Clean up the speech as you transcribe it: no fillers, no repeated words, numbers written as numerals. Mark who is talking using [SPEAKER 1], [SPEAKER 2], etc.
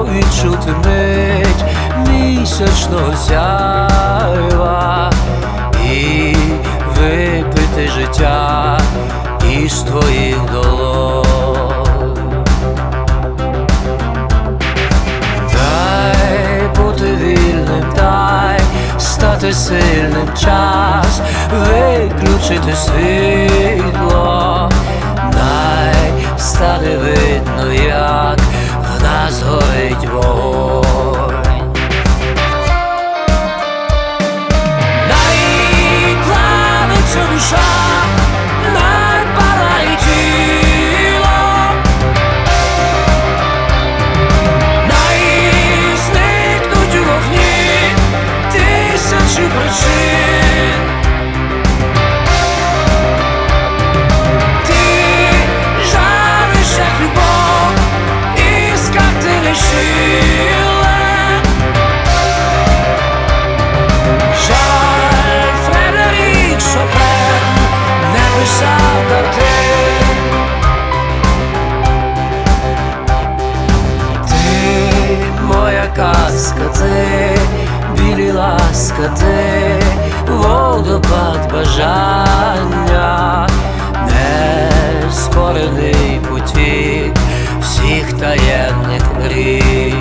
[SPEAKER 1] відчути мить місячного сяйва і випити життя із твоїх долонь. Дай бути вільним, дай стати сильним, час виключити світло, дай стане видно, як в нас горить вогонь. Най плавиться душа, най палає тіло, най зникнуть у вогні тисячі причин. Ти жариш, як любов, іскра ти лишила. Жаль, Фредерік Шопен не писав картин. Ти моя казка, ти білі ласка, ти водопад бажання, нескорений потік всіх таємних мрій.